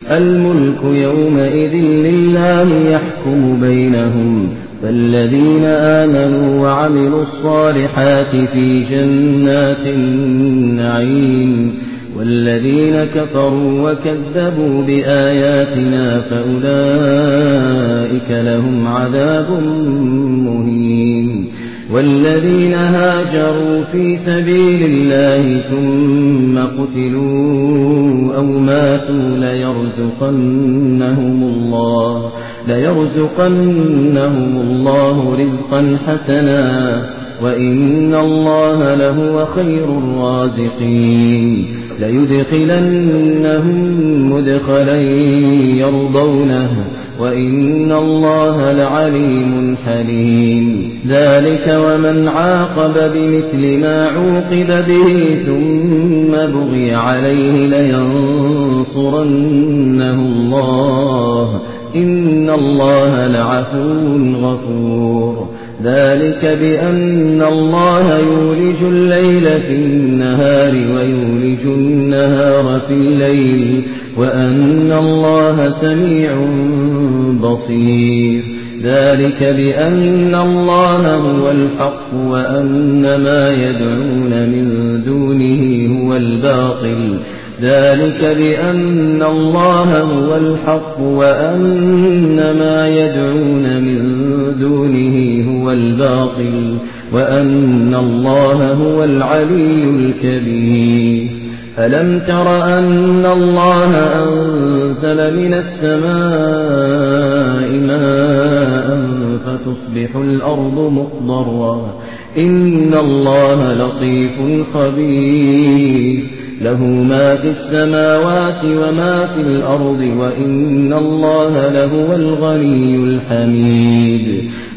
الملك يومئذ لله يحكم بينهم فالذين آمنوا وعملوا الصالحات في جنات النعيم والذين كفروا وكذبوا بآياتنا فأولئك لهم عذاب مهين والذين هاجروا في سبيل الله ثم قتلوا أو ماتوا ليرزقنهم الله رزقا حسنا وإن الله لهو خير الرازقين ليدخلنهم مدخلا يرضونه وإن الله لعليم حليم ذلك ومن عاقب بمثل ما عوقب به ثم بغي عليه لينصرنه الله إن الله لعفو غفور ذلك بأن الله يولج الليل في النهار ويولج النهار في الليل وأن الله سميع بصير ذلك بأن الله هو الحق وأن ما يدعون من دونه هو الباطل ذلك بأن الله هو الحق وأن ما يدعون من دونه هو الباطل وأن الله هو العلي الكبير ألم تر أن الله أنزل من السماء ماء فتصبح الأرض مخضرا إن الله لطيف خبير له ما في السماوات وما في الأرض وإن الله لهو الغني الحميد